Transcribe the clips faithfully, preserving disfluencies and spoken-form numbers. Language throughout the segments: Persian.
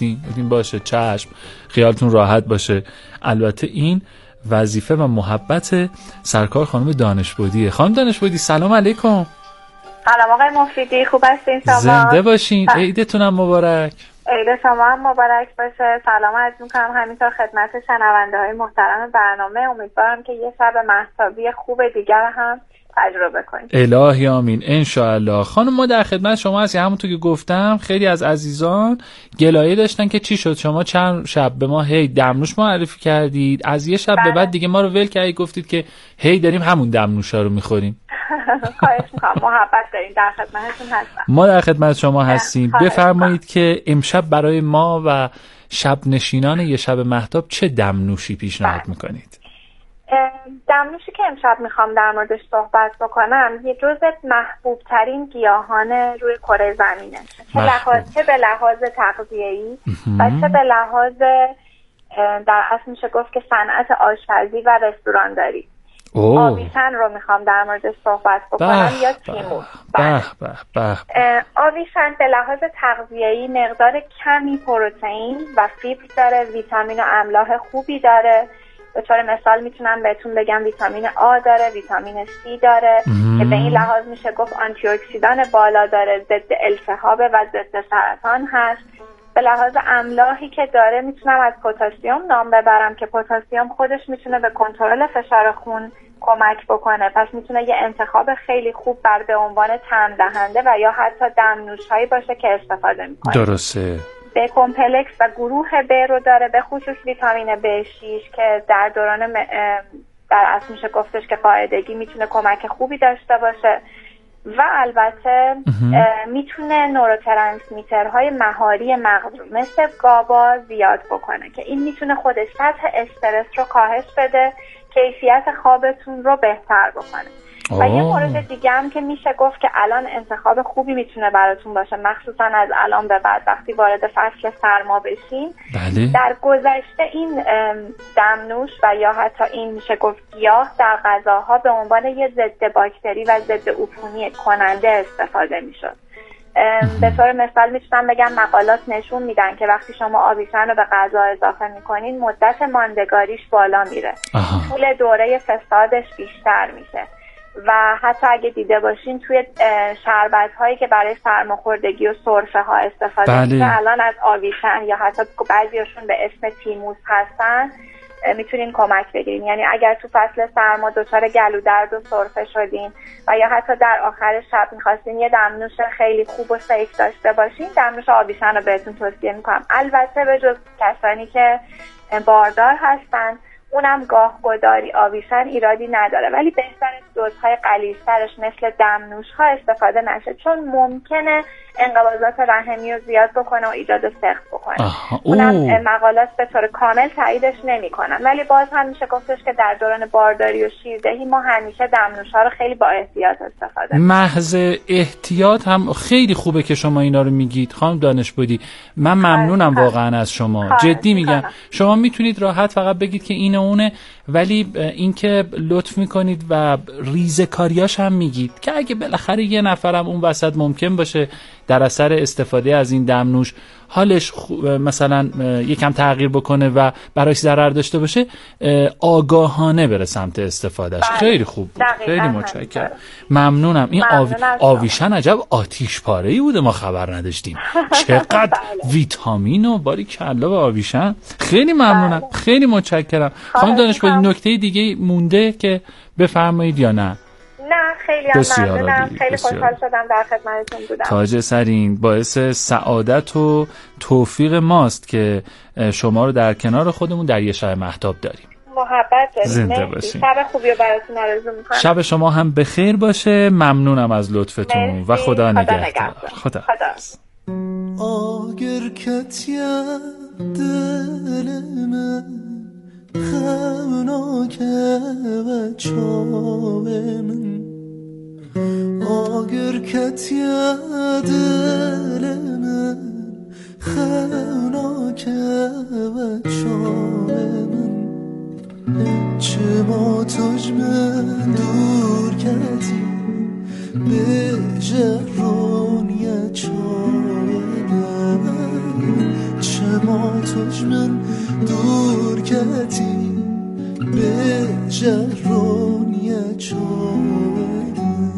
گفتین گفتین باشه چشم، خیالتون راحت باشه. البته این وظیفه و محبت سرکار خانم دانشبودیه. خانم دانشبودی سلام علیکم. سلام آقای مفیدی، خوب هستین شما؟ زنده باشین. عیدتونم مبارک. عید شما هم مبارک باشه. سلام عرض می‌کنم همینطور خدمت شنونده‌های محترم برنامه. امیدوارم که یه شب مهتابی خوب دیگر هم تجربه کنید. الهی آمین ان شاء الله. خانم ما در خدمت شما هستیم. همونطور که گفتم خیلی از عزیزان گلایه داشتن که چی شد شما چند شب به ما هی دمنوش معرفی کردید، از یه شب بله. به بعد دیگه ما رو ول کردید، گفتید که هی داریم همون دمنوشا رو می‌خوریم. خواهش می‌کنم، محبت دارین، در خدمتتون هستم. ما در خدمت شما هستیم. بفرمایید که امشب برای ما و شب نشینان یه شب مهتاب چه دمنوشی پیشنهاد می‌کنید؟ دمنوشی که امشب میخوام در موردش صحبت بکنم یه جزء محبوب ترین گیاهان روی کره زمینه، چه لحاظ چه به لحاظ تغذیه‌ای و چه به لحاظ در اصل میشه گفت که صنعت آشپزی و رستورانداری. آویشن رو میخوام در موردش صحبت بکنم یا تیمور. به به به. آویشن به لحاظ تغذیه‌ای مقدار کمی پروتئین و فیبر داره، ویتامین و املاح خوبی داره. به طور مثال میتونم بهتون بگم ویتامین آ داره، ویتامین سی داره که به این لحاظ میشه گفت آنتی اکسیدان بالا داره، ضد التهاب و ضد سرطان هست. به لحاظ املاحی که داره میتونم از پتاسیم نام ببرم که پتاسیم خودش میتونه به کنترل فشار خون کمک بکنه، پس میتونه یه انتخاب خیلی خوب بر به عنوان طعم دهنده و یا حتی دمنوش‌هایی باشه که استفاده میکنه. درسته. به کمپلکس و گروه ب رو داره، به خصوص ویتامین بی شش که در دوران در اصل میشه گفتش که قاعدگی میتونه کمک خوبی داشته باشه و البته میتونه نوروترانسمیترهای مهاری مغز مثل گابا زیاد بکنه که این میتونه خودش سطح استرس رو کاهش بده، کیفیت خوابتون رو بهتر بکنه. و یه مورد دیگه هم که میشه گفت که الان انتخاب خوبی میتونه براتون باشه، مخصوصا از الان به بعد وقتی وارد فصل سرما بشین. بله. در گذشته این دمنوش و یا حتی این میشه گفت گیاه در غذاها به عنوان یه ضد باکتری و ضد عفونی کننده استفاده میشد. به طور مثال میتونم بگم مقالات نشون میدن که وقتی شما آویشن رو به غذا اضافه میکنین مدت ماندگاریش بالا میره، طول دوره فسادش بیشتر میشه و حتی اگه دیده باشین توی شربت هایی که برای سرماخوردگی و سرفه ها استفاده بله. میشه الان از آویشن یا حتی بعضیاشون به اسم تیموس هستن میتونین کمک بگیرین. یعنی اگر تو فصل سرما دچار گلو درد و سرفه شدین و یا حتی در آخر شب میخواستین یه دمنوش خیلی خوب و سیف داشته باشین، دمنوش آویشن رو بهتون توصیه میکنم. البته به جز کسانی که باردار هستن اونم گاه گداری آویشن ایرادی نداره، ولی بهتره دوزهای قلیل‌ترش مثل دمنوش ها استفاده نشه چون ممکنه انقباضات رحمی رو زیاد بکنه و ایجاد سقط بکنه. اونم مقالات به طور کامل تاییدش نمی‌کنن، ولی باز هم میشه گفتش که در دوران بارداری و شیردهی ما همیشه دمنوش ها رو خیلی با احتیاط استفاده کنیم. محض احتیاط هم خیلی خوبه که شما اینا رو میگید خانم دانشبودی. من ممنونم واقعا از شما، جدی میگم. شما میتونید راحت فقط بگید که این اونه، ولی اینکه لطف میکنید و ریزکاریاش هم میگید که اگه بالاخره یه نفرم اون وسط ممکن باشه در اثر استفاده از این دمنوش حالش مثلا یکم تغییر بکنه و براش ضرر داشته باشه، آگاهانه بره سمت استفادهش. خیلی خوب بود. خیلی متشکرم، ممنونم. این آوی... آویشن عجب آتیش پاره‌ای بوده، ما خبر نداشتیم. چقدر ویتامین و باریکلا به آویشن. خیلی ممنونم، خیلی متشکرم. خانم دانشبودی نکته دیگه مونده که بفرمایید یا نه؟ نه خیلی ممنونم، خیلی خوشحال شدم در خدمتتون بودم. تاج سرین، باعث سعادت و توفیق ماست که شما رو در کنار خودمون در یه شب مهتاب داریم. محبت داریم. زنده باشین. شب خوبی رو براتون آرزو می‌کنم. شب شما هم بخیر باشه. ممنونم از لطفتون مرسی. و خدا نگهدار. خدا حافظ. آگر کتیا دلم خوناکه و چاومن آگر کتیا دلم خوناکه و چاومن چه ما تجمن دور کتی به جرونی چاومن چه ما تجمن دور کتی به جرونیه چاوری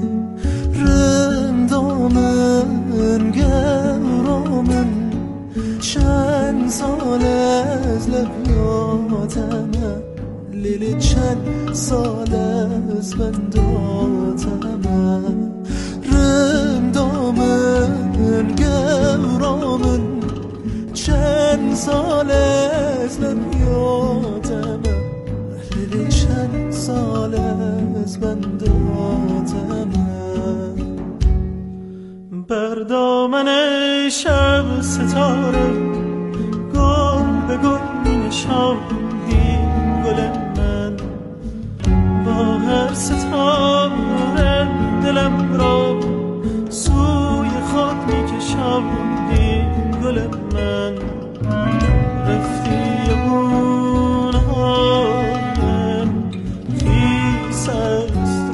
رندامن گرامن چند سال از لبیاتمه لیلی چند سال از بنداتمه رندامن گرامن چند سال از لبیاتمه لیلی چند سال از بنداتمه بر دامن شب ستاره گل به گل می نشاندی گل من با هر ستاره دلم را سوی خود می کشاندی گل من رفتی اون آدم خیس است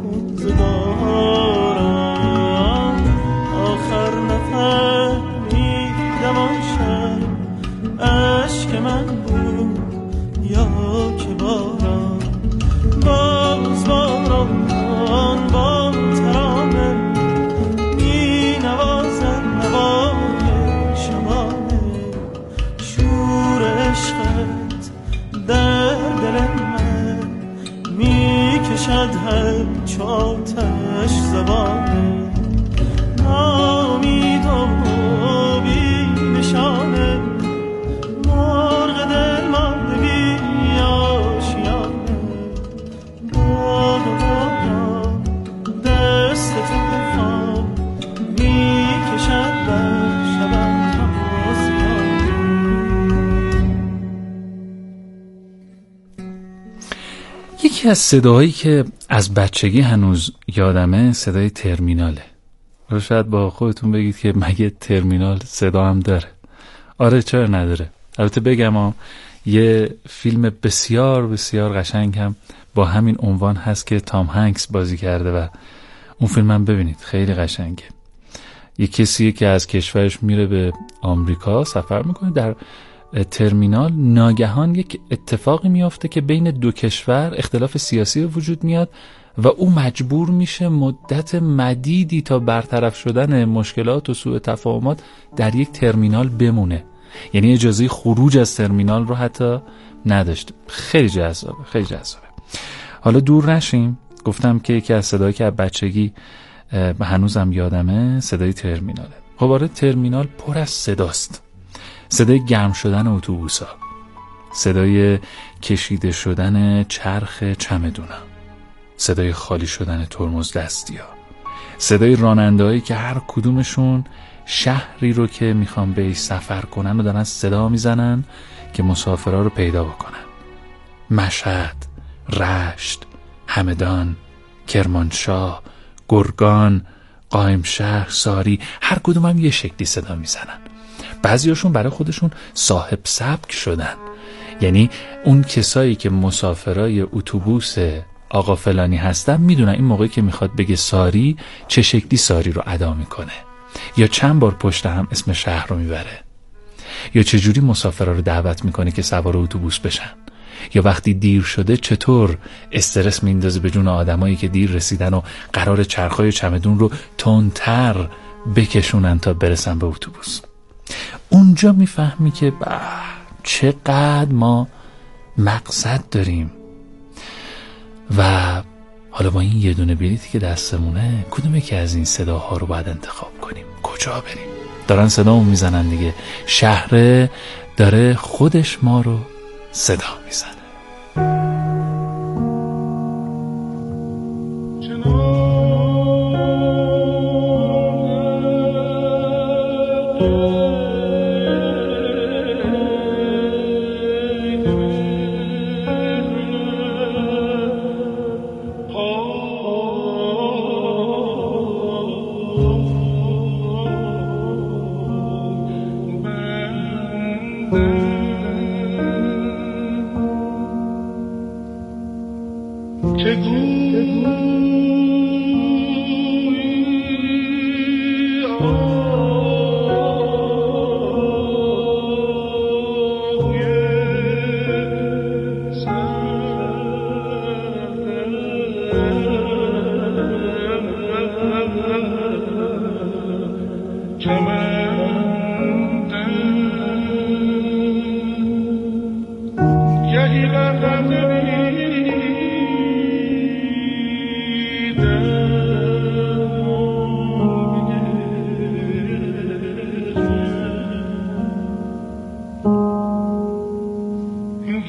روزگارم آخر نفهمیدم آن شب عشق من بود یا که باران باز باران با ترانه می نوازد نوای شبانه شور عشقت در دل من می کشد هر چو آتش زبانه نامید و بی نشانه مرغ دل مانده بی آشیانه باغ باغ دست تو بخوام می کشد بر شبم تازیانه. یکی از صداهایی که از بچگی هنوز یادمه صدای ترمیناله. رو شاید با خودتون بگید که مگه ترمینال صدا هم داره؟ آره چرا نداره. البته بگم ها یه فیلم بسیار بسیار قشنگ هم با همین عنوان هست که تام هنگس بازی کرده و اون فیلم هم ببینید خیلی قشنگه. یه کسیه که از کشورش میره به آمریکا سفر میکنه، در ترمینال ناگهان یک اتفاقی میافته که بین دو کشور اختلاف سیاسی وجود میاد و او مجبور میشه مدت مدیدی تا برطرف شدن مشکلات و سوء تفاهمات در یک ترمینال بمونه. یعنی اجازه خروج از ترمینال رو حتی نداشت. خیلی جذابه، خیلی جذابه. حالا دور نشیم، گفتم که یکی از صدایی که از بچگی هنوزم یادمه صدای ترمیناله. خب آره ترمینال پر از صداست. صدای گرم شدن اتوبوسا، صدای کشیده شدن چرخ چمدونا، صدای خالی شدن ترمز دستیا، صدای راننده‌هایی که هر کدومشون شهری رو که میخوان بهش سفر کنن و دارن صدا میزنن که مسافرها رو پیدا بکنن. مشهد، رشت، همدان، کرمانشاه، گرگان، قائمشهر، ساری، هر کدوم هم یه شکلی صدا میزنن. بعضیاشون برای خودشون صاحب سبک شدن. یعنی اون کسایی که مسافرای اتوبوس آقا فلانی هستن میدونن این موقعی که میخواد بگه ساری چه شکلی ساری رو ادا میکنه، یا چند بار پشت هم اسم شهر رو میبره، یا چجوری مسافرها رو دعوت میکنه که سوار اتوبوس بشن، یا وقتی دیر شده چطور استرس میندازه به جون آدمایی که دیر رسیدن و قرار چرخای چمدون رو تندتر بکشونن تا برسن به اتوبوس. اونجا میفهمی که با چقدر ما مقصد داریم و حالا با این یه دونه بلیتی که دستمونه کدوم یکی از این صداها رو باید انتخاب کنیم؟ کجا بریم؟ دارن صدامون میزنن دیگه. شهره داره خودش ما رو صدا میزنه.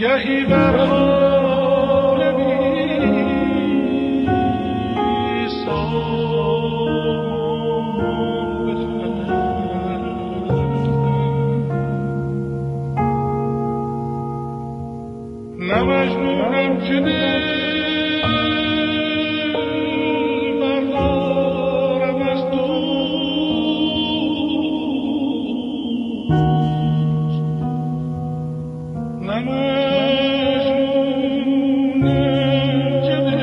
گهی بر حال بی سامان بخند نه مجنونم که دل بردارم از دوست نه مجنونم که دل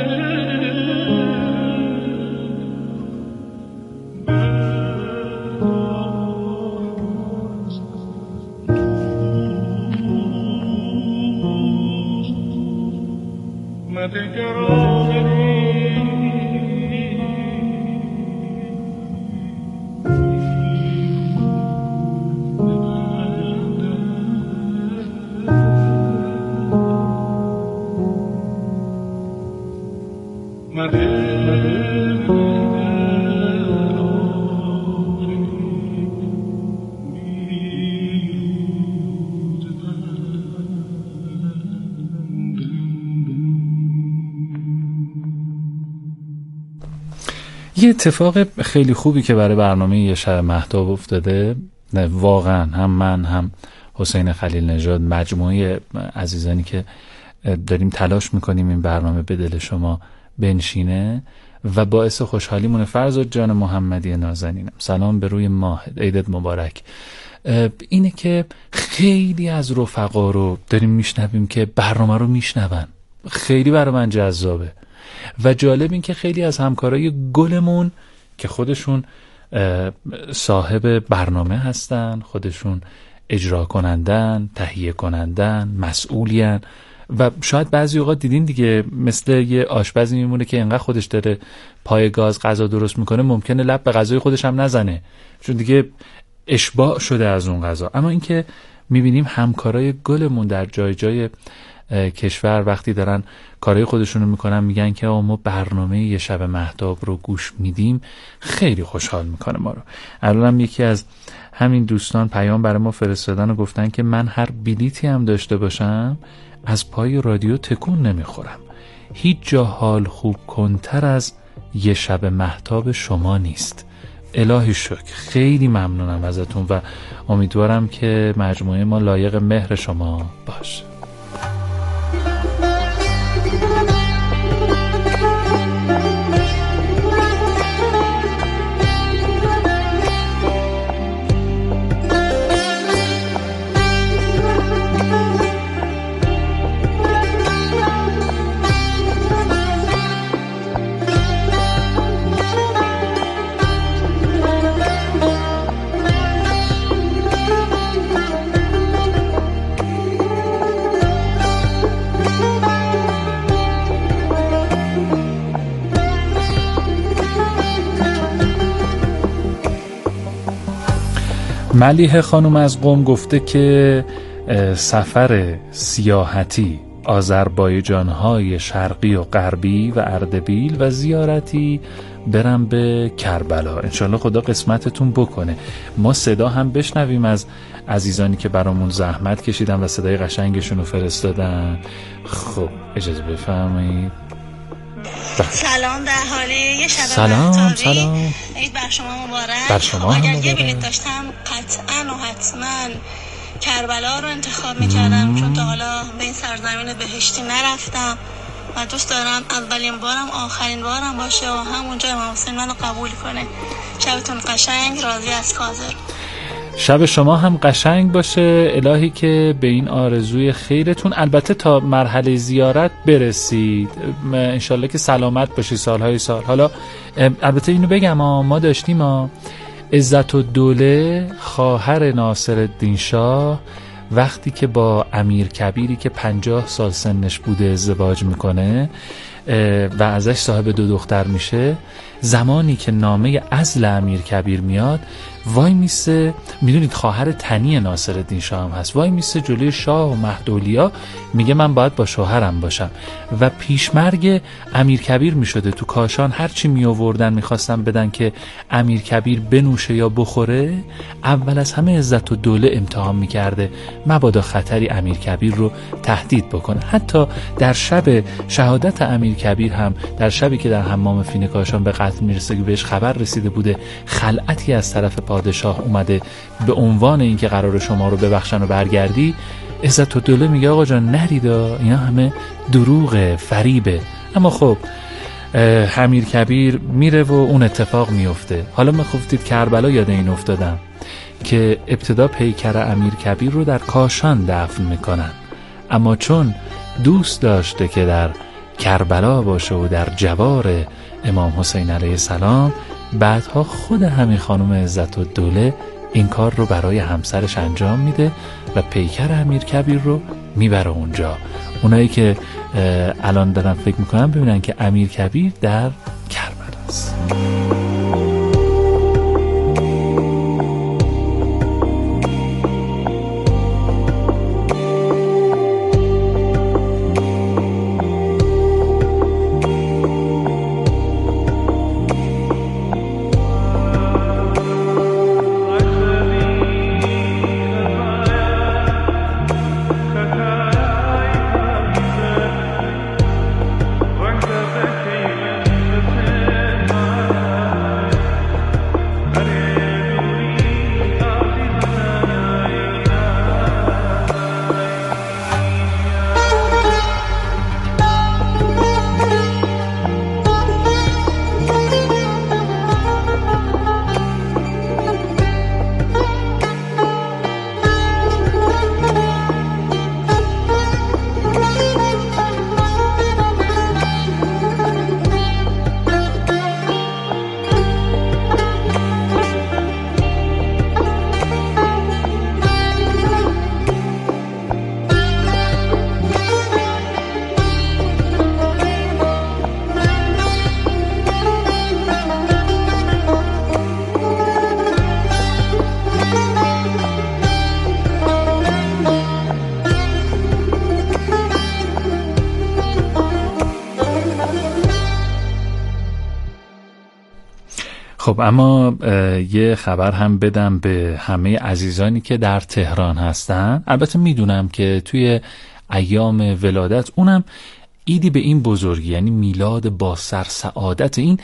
یه اتفاق خیلی خوبی که برای برنامه یه شب مهتاب افتاده، واقعا هم من هم حسین خلیل نژاد، مجموعه عزیزانی که داریم تلاش میکنیم این برنامه به دل شما بنشینه و باعث خوشحالیمونه. فرزاد جان محمدی نازنینم، سلام به روی ماه، عیدت مبارک. اینه که خیلی از رفقا رو داریم میشنویم که برنامه رو میشنون، خیلی برای من جذابه و جالب این که خیلی از همکارای گلمون که خودشون صاحب برنامه هستن، خودشون اجرا کنندن، تهیه کنندن، مسئولین و شاید بعضی اوقات دیدین دیگه مثل یه آشپزی میمونه که انقدر خودش داره پای گاز غذا درست میکنه ممکنه لب به غذای خودش هم نزنه چون دیگه اشباع شده از اون غذا. اما اینکه میبینیم همکارای گلمون در جای جای کشور وقتی دارن کارهای خودشونو میکنن میگن که ما برنامه یه شب مهتاب رو گوش میدیم، خیلی خوشحال میکنه ما رو. الانم یکی از همین دوستان پیام برای ما فرستادن و گفتن که من هر بلیتی هم داشته باشم از پای رادیو تکون نمیخورم، هیچ جا حال خوب کنتر از یه شب مهتاب شما نیست. الهی شکر، خیلی ممنونم ازتون و امیدوارم که مجموعه ما لایق مهر شما باشه. ملیحه خانم از قم گفته که سفر سیاحتی آذربایجان‌های شرقی و غربی و اردبیل و زیارتی برم به کربلا، انشالله خدا قسمتتون بکنه. ما صدا هم بشنویم از عزیزانی که برامون زحمت کشیدن و صدای قشنگشون رو فرستادن. خب اجازه بفرمایید. سلام، در حالی یه شب سلام مهتابی. سلام، عید بر شما مبارک. بر شما هم اگر مبارک. یه بلیت داشتم قطعا و حتما کربلا رو انتخاب میکردم چون تا حالا به این سرزمین بهشتی نرفتم و دوست دارم اولین بارم آخرین بارم باشه و همونجا امام حسین منو قبول کنه. شبتون قشنگ، راضی از کاظر. شب شما هم قشنگ باشه، الهی که به این آرزوی خیرتون البته تا مرحله زیارت برسید، انشالله که سلامت باشی سالهای سال. حالا البته اینو بگم ما داشتیم ما عزت‌الدوله خواهر ناصرالدین شاه وقتی که با امیر کبیری که پنجاه سال سنش بوده ازدواج میکنه و ازش صاحب دو دختر میشه، زمانی که نامه عزل امیر کبیر میاد وای میسه، میدونید خواهر تنی ناصرالدین شاه هم هست، وای میسه جلوی شاه و مهدولیا میگه من باید با شوهرم باشم و پیشمرگ امیرکبیر میشده. تو کاشان هرچی می آوردن میخواستن بدن که امیرکبیر بنوشه یا بخوره، اول از همه عزت و دوله امتحان میکرده مبادا خطری امیرکبیر رو تهدید بکنه. حتی در شب شهادت امیرکبیر هم، در شبی که در حمام فین کاشان به قتل میرسه که بهش خبر رسیده بوده خلعتی از طرف پادشاه اومده به عنوان اینکه قرار شما رو ببخشن و برگردی، عزت و دوله میگه آقا جان نریدا، اینا همه دروغه، فریبه. اما خب امیرکبیر میره و اون اتفاق میفته. حالا من گفتید کربلا یاد این افتادم که ابتدا پیکر امیرکبیر رو در کاشان دفن میکنن، اما چون دوست داشته که در کربلا باشه و در جوار امام حسین علیه السلام، بعدها خود همین خانم عزت الدوله این کار رو برای همسرش انجام میده و پیکر امیرکبیر رو میبره اونجا. اونایی که الان دارن فکر میکنن ببینن که امیرکبیر در کربلا است. خب اما یه خبر هم بدم به همه عزیزانی که در تهران هستن. البته میدونم که توی ایام ولادت، اونم ایدی به این بزرگی، یعنی میلاد با سر سعادت، این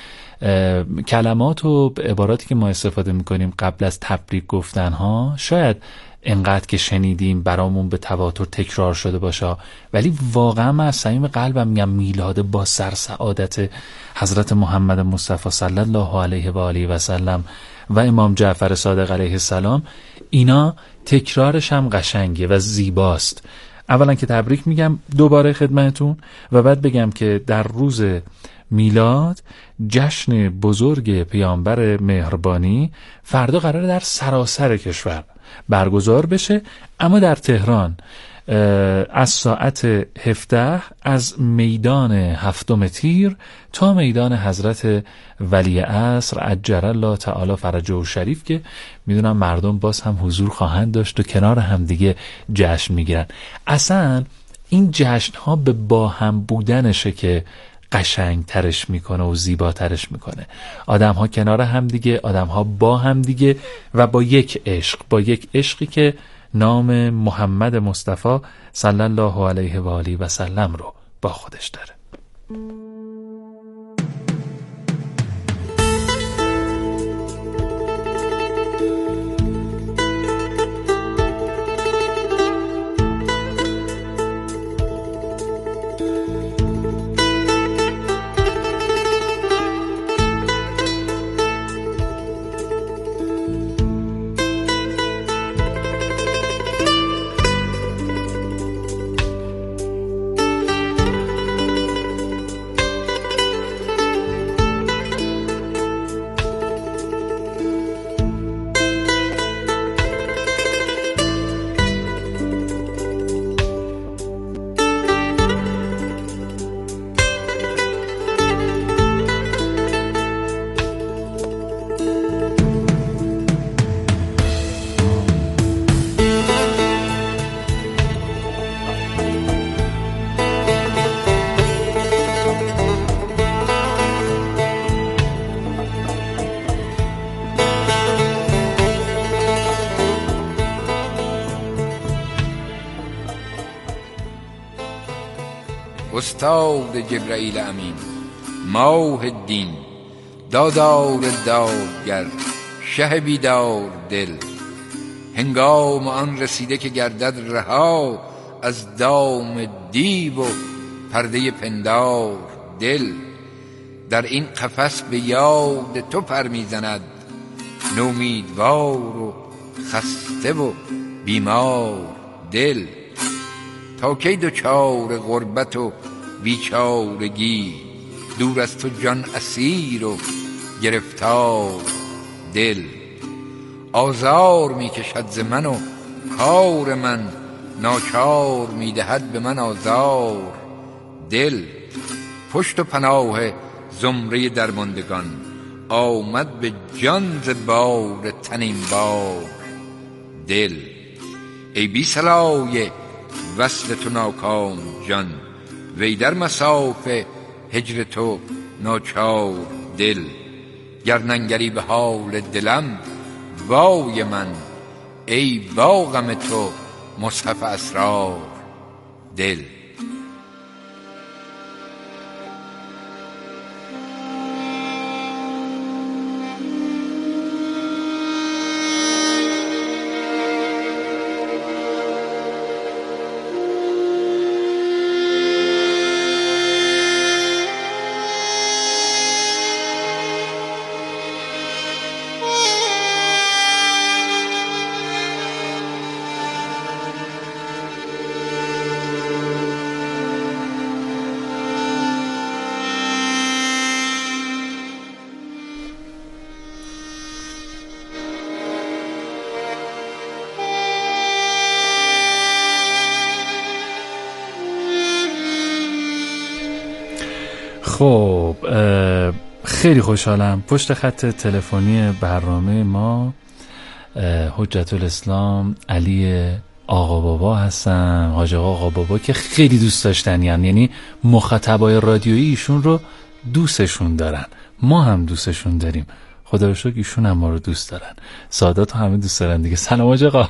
کلمات و عباراتی که ما استفاده میکنیم قبل از تبریک گفتن ها، شاید انقدر که شنیدیم برامون به تواتر تکرار شده باشه، ولی واقعا من از صمیم قلبم میگم میلاد با سر سعادت حضرت محمد مصطفی صلی الله علیه و آله و سلم و امام جعفر صادق علیه السلام، اینا تکرارش هم قشنگه و زیباست. اولا که تبریک میگم دوباره خدمتون و بعد بگم که در روز میلاد جشن بزرگ پیامبر مهربانی فردا قراره در سراسر کشور برگزار بشه، اما در تهران از ساعت هفده از میدان هفتم تیر تا میدان حضرت ولی عصر عجل الله تعالی فرجه شریف که میدونم مردم باز هم حضور خواهند داشت و کنار هم دیگه جشن میگیرن. اصلا این جشن ها به با هم بودنشه که قشنگ ترش میکنه و زیباترش میکنه. آدم ها کنار هم دیگه، آدم ها با هم دیگه و با یک عشق، با یک عشقی که نام محمد مصطفی صلی الله علیه و آله و سلم رو با خودش داره. استاد جبرائیل امین، ماه دین، دادار دادگر، شه بیدار دل. هنگام آن رسیده که گردد رها از دام دیو و پرده پندار دل. در این قفس به یاد تو پر میزند، نومیدوار و خسته و بیمار دل. تا کی دچار غربت و بیچارگی، دور از تو جان اسیر و گرفتار دل. آزار می کشد ز من و کار من، ناچار می دهد به من آزار دل. پشت و پناه زمره درماندگان، آمد به جان ز بار تنین بار دل. ای بی صلای وصل تو ناکام جان، وی در مساف هجر تو ناچار دل. گرننگری به حال دلم وای من، ای با غم تو مصحف اسرار دل. خب خیلی خوشحالم پشت خط تلفنی برنامه ما حجت الاسلام علی آقا بابا هستم. حاج آقا بابا که خیلی دوست داشتنی، یعنی مخاطبای رادیویی ایشون رو دوستشون دارن، ما هم دوستشون داریم. خدا رو شکر ایشون هم ما رو دوست دارن، سادات همه دوست دارن دیگه. سلام حاج آقا.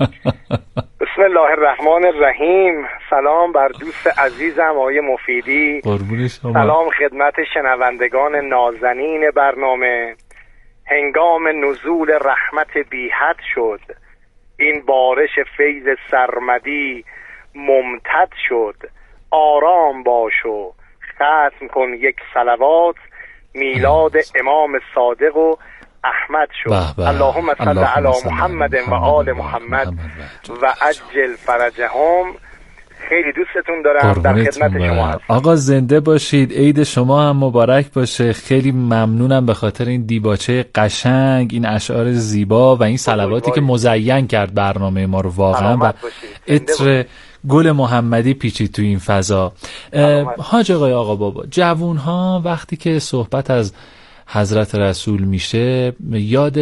بسم الله الرحمن الرحیم. سلام بر دوست عزیزم آقای مفیدی. قربون شما. سلام خدمت شنوندگان نازنین برنامه. هنگام نزول رحمت بی حد شد، این بارش فیض سرمدی ممتد شد. آرام باش و ختم کن یک صلوات، میلاد امام صادق و احمد شد. اللهم صل علی محمد و آل محمد و عجل فرجهم. خیلی دوستتون دارم، در خدمت شما هستم. آقا زنده باشید، عید شما هم مبارک باشه. خیلی ممنونم به خاطر این دیباچه قشنگ، این اشعار زیبا و این صلواتی که مزین کرد برنامه ما رو واقعا و عطر گل محمدی پیچید تو این فضا. حاج آقای آقا بابا، جوون ها وقتی که صحبت از حضرت رسول میشه یاد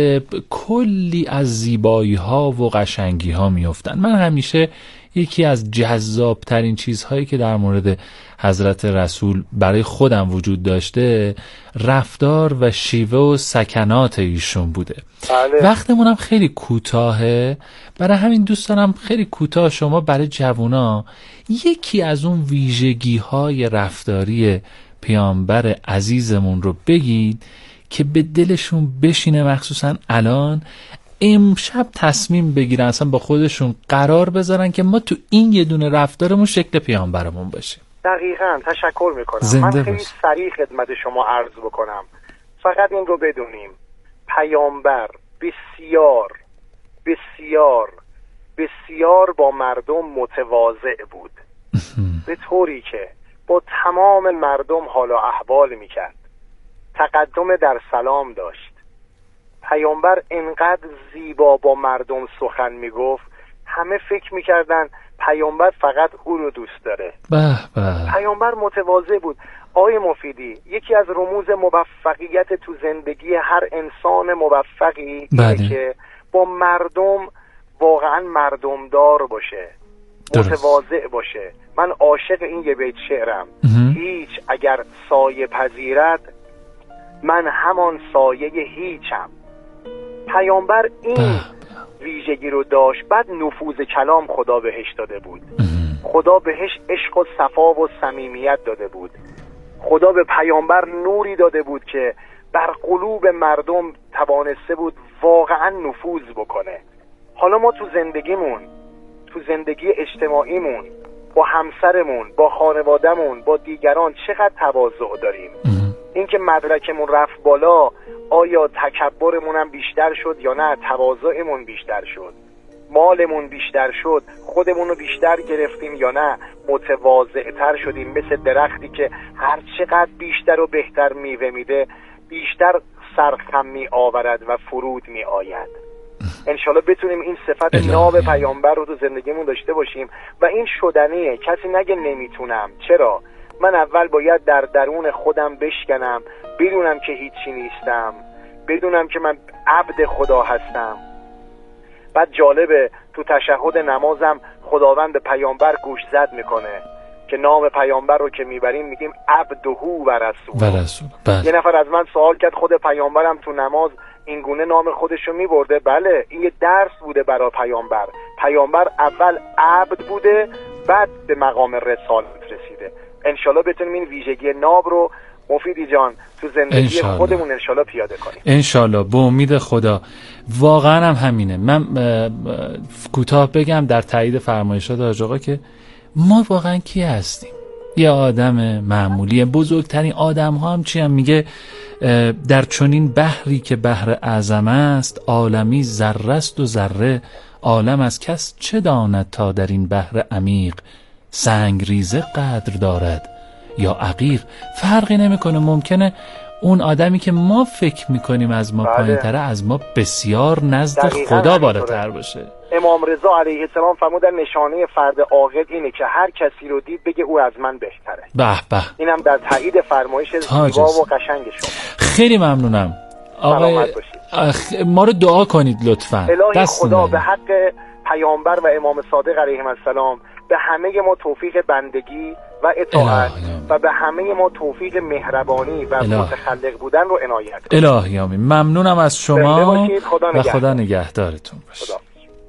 کلی از زیبایی ها و قشنگی ها میافتن. من همیشه یکی از جذاب ترین چیزهایی که در مورد حضرت رسول برای خودم وجود داشته رفتار و شیوه و سکنات ایشون بوده. بله. وقتمونم خیلی کوتاهه، برای همین دوست دارم خیلی کوتاه شما برای جوونا یکی از اون ویژگی های رفتاری پیامبر عزیزمون رو بگید که به دلشون بشینه، مخصوصا الان امشب تصمیم بگیرن، اصلا با خودشون قرار بذارن که ما تو این یه دونه رفتارمون شکل پیامبرمون باشیم. دقیقاً. تشکر میکنم. من خیلی سریع خدمت شما عرض بکنم. فقط این رو بدونیم، پیامبر بسیار بسیار بسیار با مردم متواضع بود، به طوری که با تمام مردم حال و احوال میکرد، تقدم در سلام داشت. پیامبر انقدر زیبا با مردم سخن میگفت همه فکر میکردن پیامبر فقط او رو دوست داره. به به. پیامبر متواضع بود. آقای مفیدی، یکی از رموز موفقیت تو زندگی هر انسان موفقی اینه که با مردم واقعا مردمدار باشه، متواضع باشه. من عاشق این یه بیت شعرم، هیچ اگر سایه پذیرد من همان سایه هیچم. پیامبر این ویژگی رو داشت. بعد نفوذ کلام خدا بهش داده بود. خدا بهش عشق و صفا و صمیمیت داده بود. خدا به پیامبر نوری داده بود که بر قلوب مردم توانسته بود واقعا نفوذ بکنه. حالا ما تو زندگیمون، تو زندگی اجتماعیمون، با همسرمون، با خانوادهمون، با دیگران چقدر تواضع داریم؟ اینکه مدرکمون رفت بالا، آیا تکبرمون هم بیشتر شد یا نه تواضعمون بیشتر شد؟ مالمون بیشتر شد، خودمون رو بیشتر گرفتیم یا نه متواضع‌تر شدیم؟ مثل درختی که هر چقدر بیشتر و بهتر میوه میده بیشتر سرخم می آورد و فرود می آید. انشالله بتونیم این صفت ناب پیامبر رو تو زندگیمون داشته باشیم و این شدنیه. کسی نگه نمیتونم. چرا؟ من اول باید در درون خودم بشکنم، بدونم که هیچی نیستم، بدونم که من عبد خدا هستم. بعد جالبه تو تشهد نمازم خداوند به پیامبر گوش زد میکنه که نام پیامبر رو که میبریم میگیم عبدهو و رسول. و رسول. بله. یه نفر از من سوال کرد خود پیامبرم تو نماز این گونه نام خودش رو میبرده؟ بله، این یه درس بوده برای پیامبر. پیامبر اول عبد بوده بعد به مقام رسالت رسیده. انشالله بتونیم این ویژگی ناب رو مفیدی جان تو زندگی انشالله. خودمون انشالله پیاده کنیم. انشالله به امید خدا. واقعا هم همینه. من کوتاه بگم در تایید فرمایشات حاج آقا که ما واقعا کی هستیم؟ یه آدم معمولی. بزرگترین آدم ها هم چی هم میگه در چنین بحری که بحر اعظم است، عالمی ذره است و ذره عالم از کس چه داند تا در این بحر عمیق سنگ ریزه قدر دارد یا عقیق. فرقی نمیکنه. ممکنه اون آدمی که ما فکر میکنیم از ما پایین‌تره از ما بسیار نزد خدا بالاتر باشه. امام رضا علیه السلام فرمودن نشانه فرد عاقل اینه که هر کسی رو دید بگه او از من بهتره. به به. اینم در تایید فرمایش زیبا و قشنگ شما. خیلی ممنونم. آقای اخ... ما رو دعا کنید لطفاً. الهی خدا به حق پیامبر و امام صادق علیهم السلام به همه ما توفیق بندگی و اطاعت و به همه ما توفیق مهربانی و الهی. متخلق بودن رو عنایت کنید. الهی آمین. ممنونم از شما خدا و خدا نگهدارتون باشه. خدا.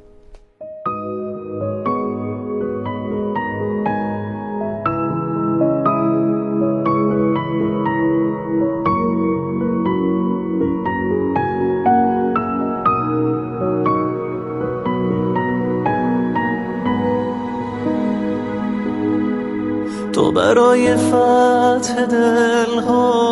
تو برای فتح دلها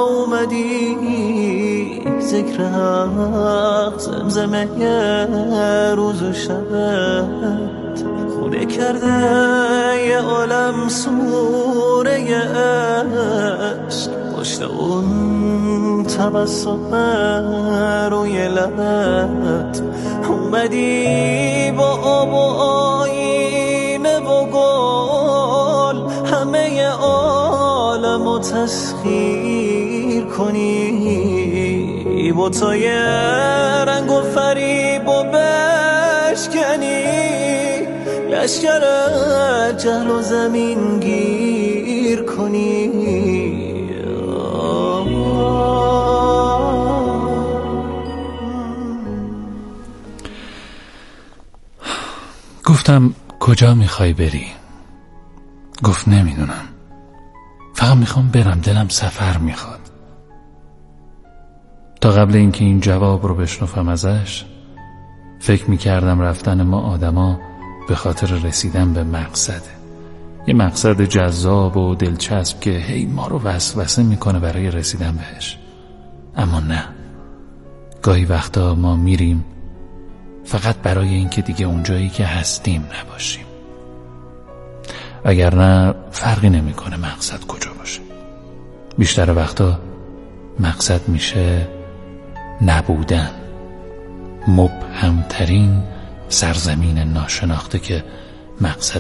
اومدی، ذکر حق زمزمه روز و شبت خوده کرده یه عالم سوره عشق. پشت اون تبسم روی لبت اومدی با آب و آینه و گل همه عالم رو تسخیر کنی، بتای رنگ و فریب و بشکنی، لشکر جهل و زمین گیر کنی. گفتم کجا میخوای بری؟ گفت نمیدونم، فقط میخوام برم، دلم سفر میخواد. تا قبل اینکه این جواب رو بشنفم ازش فکر میکردم رفتن ما آدما به خاطر رسیدن به مقصده، یه مقصد جذاب و دلچسب که هی ما رو وسوسه میکنه برای رسیدن بهش. اما نه، گاهی وقتا ما میریم فقط برای اینکه دیگه اونجایی که هستیم نباشیم، اگر نه فرقی نمیکنه مقصد کجا باشه. بیشتر وقتا مقصد میشه نبودن، مبهمترین سرزمین ناشناخته که مقصد